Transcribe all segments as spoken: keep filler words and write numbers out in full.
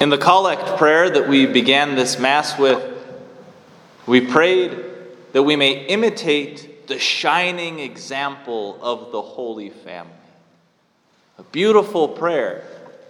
In the collect prayer that we began this Mass with, we prayed that we may imitate the shining example of the Holy Family. A beautiful prayer.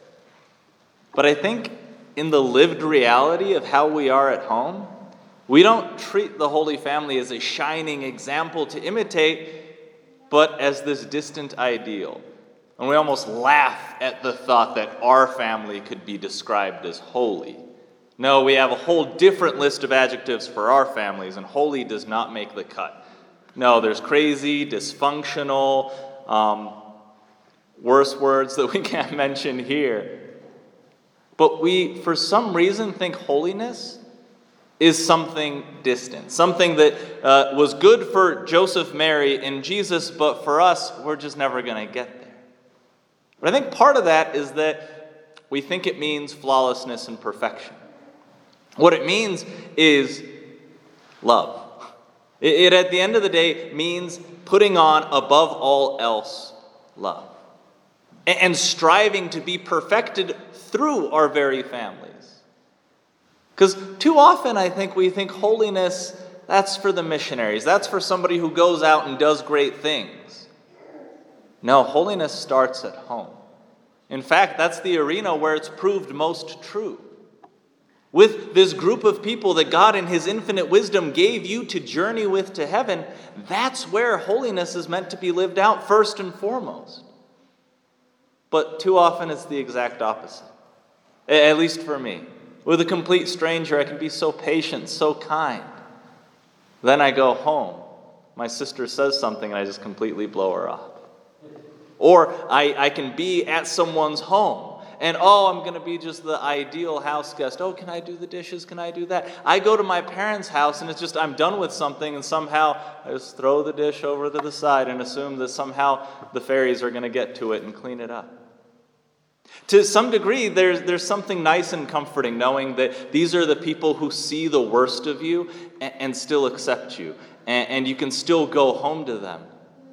But I think in the lived reality of how we are at home, we don't treat the Holy Family as a shining example to imitate, but as this distant ideal. And we almost laugh at the thought that our family could be described as holy. No, we have a whole different list of adjectives for our families, and holy does not make the cut. No, there's crazy, dysfunctional, um, worse words that we can't mention here. But we, for some reason, think holiness is something distant, something that uh, was good for Joseph, Mary, and Jesus, but for us, we're just never going to get there. But I think part of that is that we think it means flawlessness and perfection. What it means is love. It, it, at the end of the day, means putting on, above all else, love. And, and striving to be perfected through our very families. Because too often I think we think holiness, that's for the missionaries. That's for somebody who goes out and does great things. No, holiness starts at home. In fact, that's the arena where it's proved most true. With this group of people that God in His infinite wisdom gave you to journey with to heaven, that's where holiness is meant to be lived out first and foremost. But too often it's the exact opposite. At least for me. With a complete stranger, I can be so patient, so kind. Then I go home. My sister says something and I just completely blow her off. Or I, I can be at someone's home and, oh, I'm going to be just the ideal house guest. Oh, can I do the dishes? Can I do that? I go to my parents' house and it's just I'm done with something and somehow I just throw the dish over to the side and assume that somehow the fairies are going to get to it and clean it up. To some degree, there's, there's something nice and comforting knowing that these are the people who see the worst of you and, and still accept you. And, and you can still go home to them.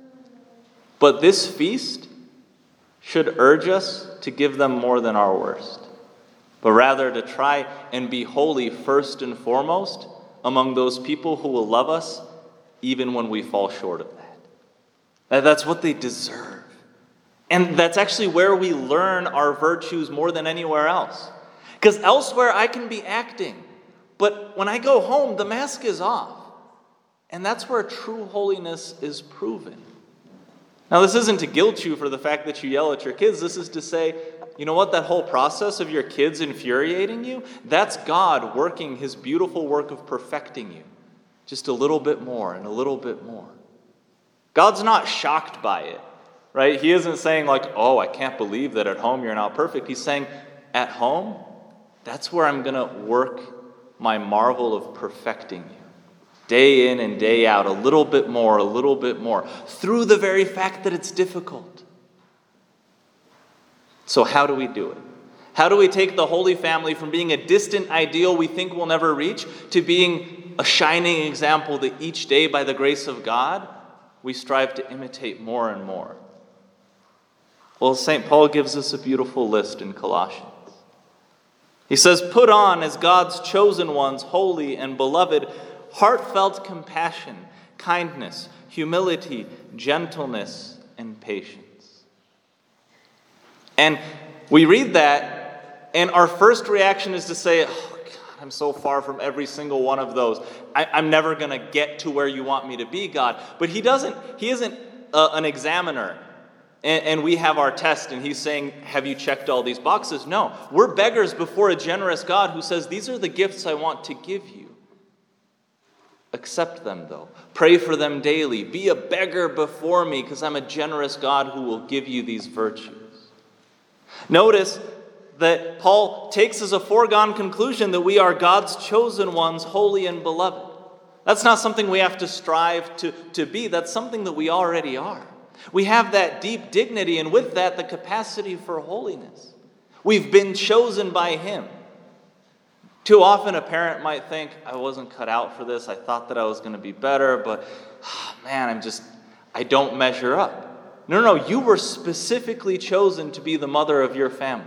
But this feast should urge us to give them more than our worst, but rather to try and be holy first and foremost among those people who will love us even when we fall short of that. That's what they deserve. And that's actually where we learn our virtues more than anywhere else. Because elsewhere I can be acting, but when I go home, the mask is off. And that's where true holiness is proven. Now, this isn't to guilt you for the fact that you yell at your kids. This is to say, you know what, that whole process of your kids infuriating you, that's God working His beautiful work of perfecting you. Just a little bit more and a little bit more. God's not shocked by it, right? He isn't saying like, oh, I can't believe that at home you're not perfect. He's saying, at home, that's where I'm going to work my marvel of perfecting you. Day in and day out, a little bit more, a little bit more, through the very fact that it's difficult. So how do we do it? How do we take the Holy Family from being a distant ideal we think we'll never reach to being a shining example that each day, by the grace of God, we strive to imitate more and more? Well, Saint Paul gives us a beautiful list in Colossians. He says, put on as God's chosen ones, holy and beloved, heartfelt compassion, kindness, humility, gentleness, and patience. And we read that, and our first reaction is to say, oh, God, I'm so far from every single one of those. I, I'm never going to get to where you want me to be, God. But he doesn't, he isn't uh, an examiner. And, and we have our test, and he's saying, have you checked all these boxes? No, we're beggars before a generous God who says, these are the gifts I want to give you. Accept them, though. Pray for them daily. Be a beggar before me, because I'm a generous God who will give you these virtues. Notice that Paul takes as a foregone conclusion that we are God's chosen ones, holy and beloved. That's not something we have to strive to, to be. That's something that we already are. We have that deep dignity, and with that, the capacity for holiness. We've been chosen by Him. Too often a parent might think, I wasn't cut out for this. I thought that I was going to be better, but oh, man, I'm just, I don't measure up. No, no, no, you were specifically chosen to be the mother of your family.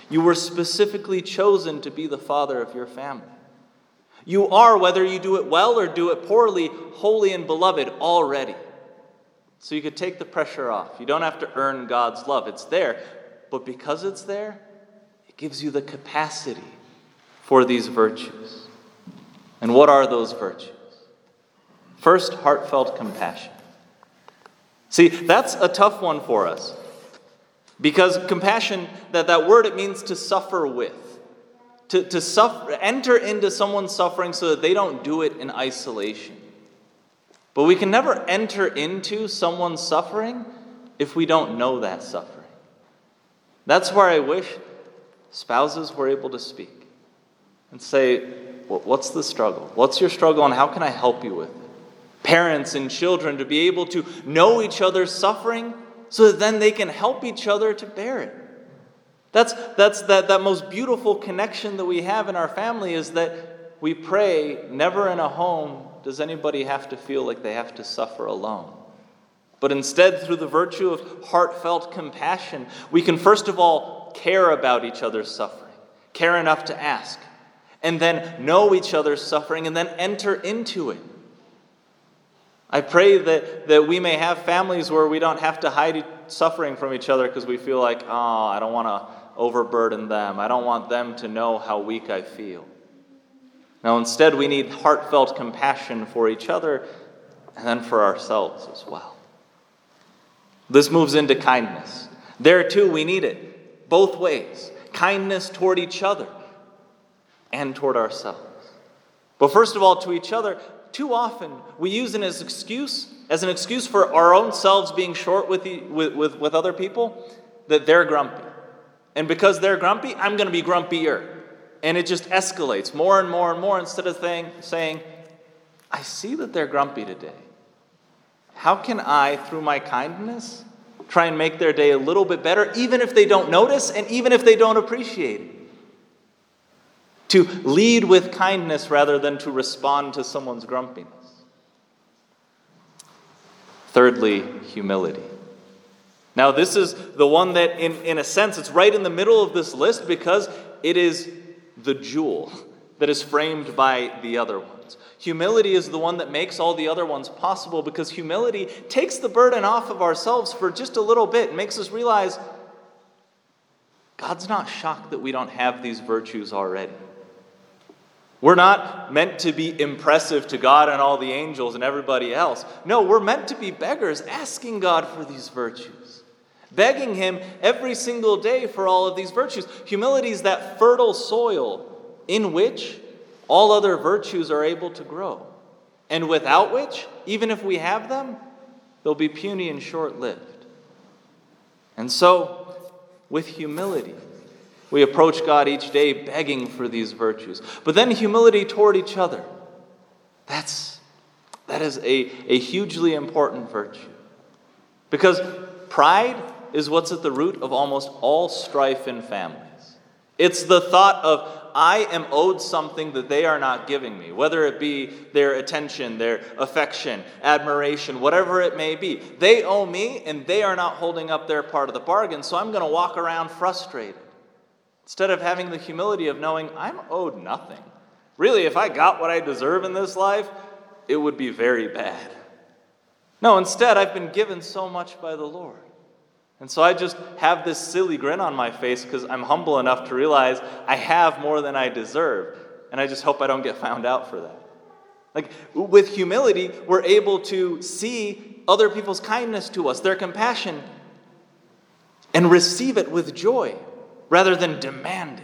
You were specifically chosen to be the father of your family. You are, whether you do it well or do it poorly, holy and beloved already. So you could take the pressure off. You don't have to earn God's love. It's there. But because it's there, it gives you the capacity for these virtues. And what are those virtues? First, heartfelt compassion. See, that's a tough one for us. Because compassion, that, that word, it means to suffer with. To, to suffer, enter into someone's suffering so that they don't do it in isolation. But we can never enter into someone's suffering if we don't know that suffering. That's where I wish spouses were able to speak and say, well, what's the struggle? What's your struggle and how can I help you with it? Parents and children to be able to know each other's suffering so that then they can help each other to bear it. That's, that's that, that most beautiful connection that we have in our family is that we pray, never in a home does anybody have to feel like they have to suffer alone. But instead, through the virtue of heartfelt compassion, we can first of all care about each other's suffering, care enough to ask, and then know each other's suffering, and then enter into it. I pray that, that we may have families where we don't have to hide suffering from each other because we feel like, oh, I don't want to overburden them. I don't want them to know how weak I feel. Now, instead, we need heartfelt compassion for each other and then for ourselves as well. This moves into kindness. There, too, we need it both ways. Kindness toward each other and toward ourselves. But first of all, to each other, too often we use it as excuse, as an excuse for our own selves being short with, the, with, with, with other people, that they're grumpy. And because they're grumpy, I'm going to be grumpier. And it just escalates more and more and more instead of saying, saying, I see that they're grumpy today. How can I, through my kindness, try and make their day a little bit better, even if they don't notice and even if they don't appreciate it? To lead with kindness rather than to respond to someone's grumpiness. Thirdly, humility. Now, this is the one that, in, in a sense, it's right in the middle of this list because it is the jewel that is framed by the other ones. Humility is the one that makes all the other ones possible because humility takes the burden off of ourselves for just a little bit and makes us realize God's not shocked that we don't have these virtues already. We're not meant to be impressive to God and all the angels and everybody else. No, we're meant to be beggars asking God for these virtues. Begging Him every single day for all of these virtues. Humility is that fertile soil in which all other virtues are able to grow. And without which, even if we have them, they'll be puny and short-lived. And so, with humility, we approach God each day begging for these virtues. But then humility toward each other. That's, that is a, a hugely important virtue. Because pride is what's at the root of almost all strife in families. It's the thought of, I am owed something that they are not giving me, whether it be their attention, their affection, admiration, whatever it may be. They owe me, and they are not holding up their part of the bargain, so I'm going to walk around frustrated. Instead of having the humility of knowing I'm owed nothing. Really, if I got what I deserve in this life, it would be very bad. No, instead, I've been given so much by the Lord. And so I just have this silly grin on my face because I'm humble enough to realize I have more than I deserve. And I just hope I don't get found out for that. Like, with humility, we're able to see other people's kindness to us, their compassion, and receive it with joy rather than demand it.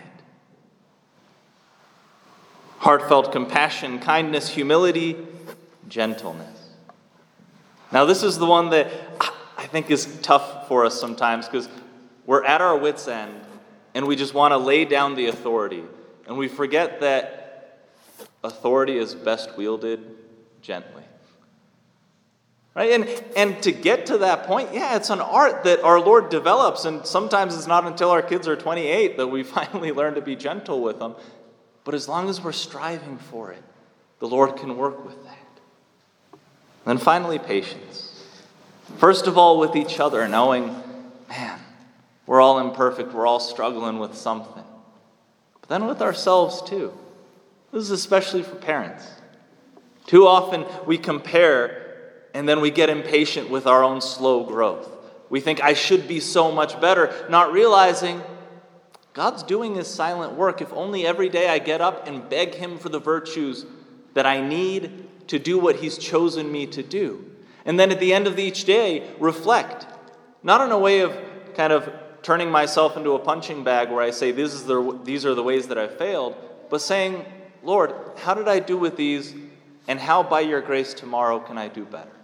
Heartfelt compassion, kindness, humility, gentleness. Now, this is the one that I think is tough for us sometimes because we're at our wits' end and we just want to lay down the authority. And we forget that authority is best wielded gently. Right? And, and to get to that point, yeah, it's an art that our Lord develops. And sometimes it's not until our kids are twenty-eight that we finally learn to be gentle with them. But as long as we're striving for it, the Lord can work with that. And then finally, patience. First of all, with each other, knowing, man, We're all imperfect. We're all struggling with something. But then with ourselves too. This is especially for parents. Too often we compare and then we get impatient with our own slow growth. We think, I should be so much better, not realizing God's doing His silent work. If only every day I get up and beg Him for the virtues that I need to do what He's chosen me to do. And then at the end of each day, reflect. Not in a way of kind of turning myself into a punching bag where I say, this is the, these are the ways that I failed, but saying, Lord, how did I do with these, and how by your grace tomorrow can I do better?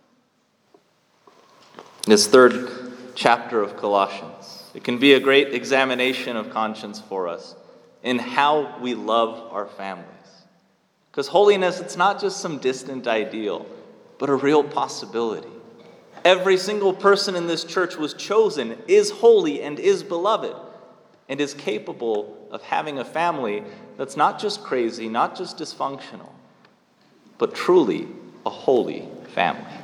This third chapter of Colossians, it can be a great examination of conscience for us in how we love our families. Because holiness, it's not just some distant ideal, but a real possibility. Every single person in this church was chosen, is holy, and is beloved, and is capable of having a family that's not just crazy, not just dysfunctional, but truly a holy family.